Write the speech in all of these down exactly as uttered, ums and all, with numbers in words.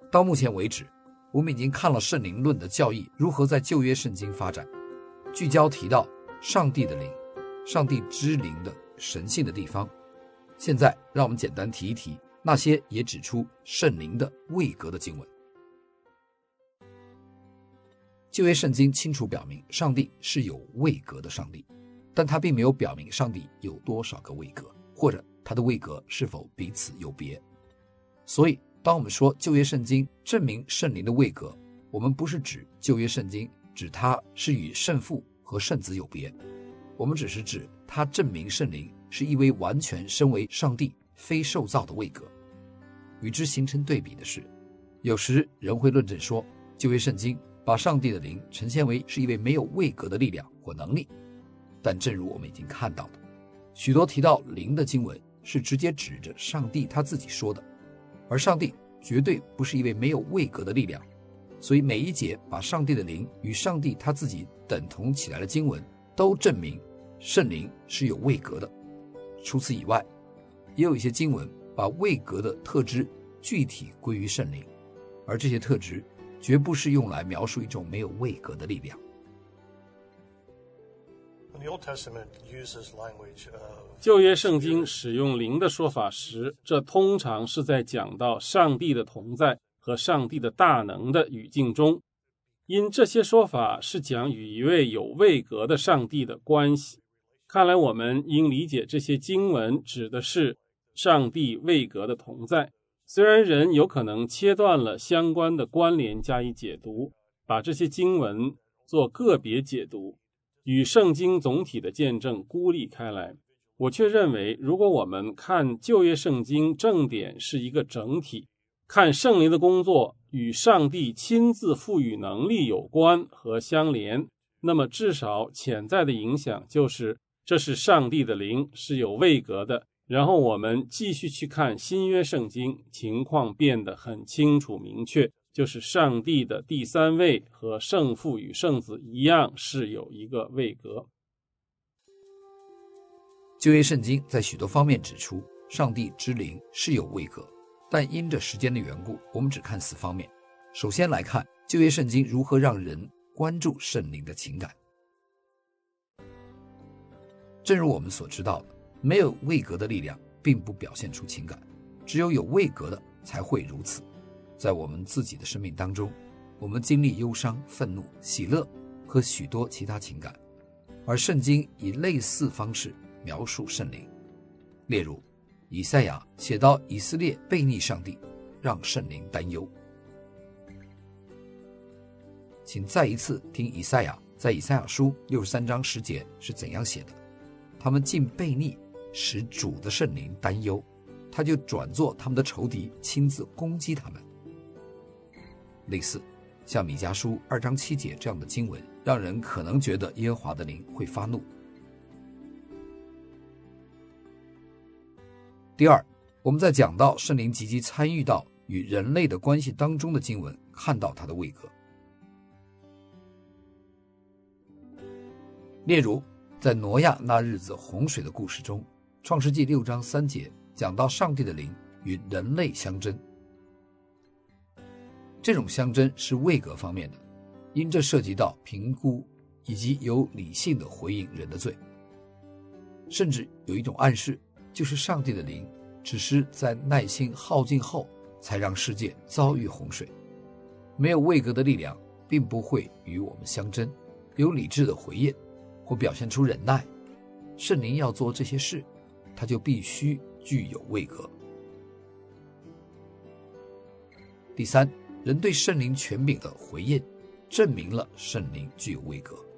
到目前为止，我们已经看了圣灵论的教义如何在旧约圣经发展，聚焦提到上帝的灵，上帝之灵的神性的地方。现在让我们简单提一提那些也指出圣灵的位格的经文。旧约圣经清楚表明上帝是有位格的上帝，但他并没有表明上帝有多少个位格，或者他的位格是否彼此有别。所以当我们说旧约圣经证明圣灵的位格，我们不是指旧约圣经指它是与圣父和圣子有别，我们只是指它证明圣灵是一位完全身为上帝非受造的位格。与之形成对比的是，有时人会论证说旧约圣经把上帝的灵呈现为是一位没有位格的力量或能力，但正如我们已经看到的，许多提到灵的经文是直接指着上帝他自己说的，而上帝绝对不是一位没有位格的力量，所以每一节把上帝的灵与上帝他自己等同起来的经文都证明圣灵是有位格的。除此以外，也有一些经文把位格的特质具体归于圣灵，而这些特质绝不是用来描述一种没有位格的力量。 旧约圣经使用灵的说法时，这通常是在讲到上帝的同在和上帝的大能的语境中，因这些说法是讲与一位有位格的上帝的关系。看来我们应理解这些经文指的是上帝位格的同在，虽然人有可能切断了相关的关联加以解读，把这些经文做个别解读，与圣经总体的见证孤立开来，我却认为如果我们看旧约圣经正典是一个整体，看圣灵的工作与上帝亲自赋予能力有关和相连，那么至少潜在的影响就是这是上帝的灵，是有位格的。然后我们继续去看新约圣经，情况变得很清楚明确，就是上帝的第三位和圣父与圣子一样是有一个位格。 旧约圣经在许多方面指出上帝之灵是有位格，但因着时间的缘故，我们只看四方面。首先来看旧约圣经如何让人关注圣灵的情感。正如我们所知道的，没有位格的力量并不表现出情感，只有有位格的才会如此。在我们自己的生命当中，我们经历忧伤、愤怒、喜乐和许多其他情感，而圣经以类似方式描述圣灵。例如以赛亚写到以色列悖逆上帝，让圣灵担忧。请再一次听以赛亚在以赛亚书六十三章十节是怎样写的：他们竟悖逆，使主的圣灵担忧，他就转作他们的仇敌，亲自攻击他们。类似像米迦书二章七节这样的经文，让人可能觉得耶和华的灵会发怒。第二，我们在讲到圣灵积极参与到与人类的关系当中的经文，看到他的位格。例如在挪亚那日子洪水的故事中，创世纪六章三节讲到上帝的灵与人类相争，这种相争是位格方面的，因这涉及到评估以及有理性的回应人的罪。甚至有一种暗示，就是上帝的灵只是在耐心耗尽后才让世界遭遇洪水。没有位格的力量并不会与我们相争，有理智的回应或表现出忍耐。圣灵要做这些事，他就必须具有位格。第三，人对圣灵权柄的回应证明了圣灵具有位格。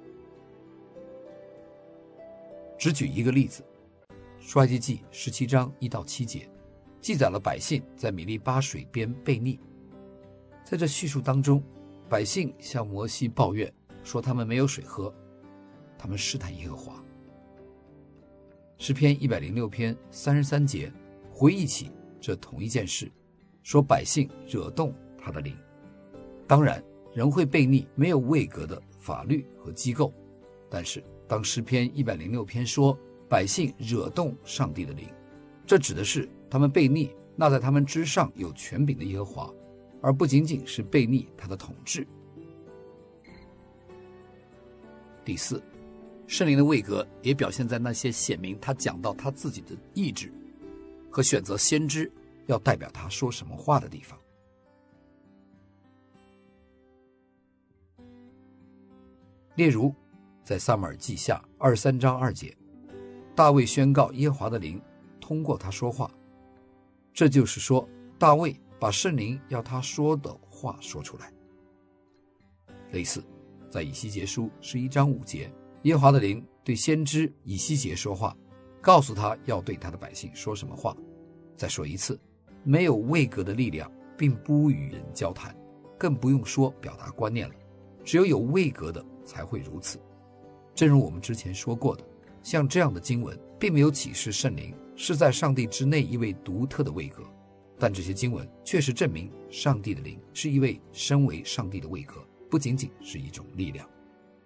只举一个例子，出埃及记十七章一到七节记载了百姓在米利巴水边悖逆。在这叙述当中，百姓向摩西抱怨说他们没有水喝，他们试探耶和华。诗篇一百零六篇三十三节回忆起这同一件事，说百姓惹动他的灵。当然人会悖逆没有位格的法律和机构，但是当诗篇一百零六篇说百姓惹动上帝的灵，这指的是他们悖逆那在他们之上有权柄的耶和华， 而不仅仅是背逆他的统治。第四，圣灵的位格也表现在那些显明他讲到他自己的意志和选择先知要代表他说什么话的地方。例如在撒母耳记下二十三章二节，大卫宣告耶和华的灵通过他说话，这就是说大卫把圣灵要他说的话说出来。类似在以西结书十一章五节，耶和华的灵对先知以西结说话，告诉他要对他的百姓说什么话。再说一次，没有位格的力量并不与人交谈，更不用说表达观念了，只有有位格的才会如此。正如我们之前说过的，像这样的经文并没有启示圣灵是在上帝之内一位独特的位格，但这些经文确实证明上帝的灵是一位身为上帝的位格，不仅仅是一种力量。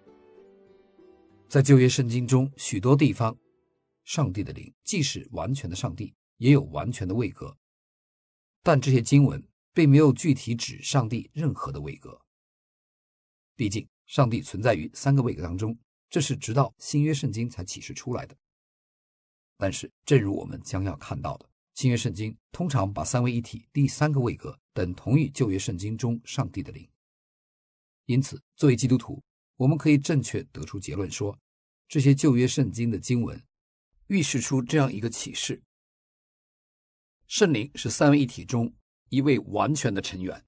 在旧约圣经中许多地方，上帝的灵既是完全的上帝，也有完全的位格，但这些经文并没有具体指上帝任何的位格。毕竟上帝存在于三个位格当中，这是直到新约圣经才启示出来的。但是正如我们将要看到的，新约圣经通常把三位一体第三个位格等同于旧约圣经中上帝的灵。因此作为基督徒，我们可以正确得出结论说，这些旧约圣经的经文预示出这样一个启示：圣灵是三位一体中一位完全的成员，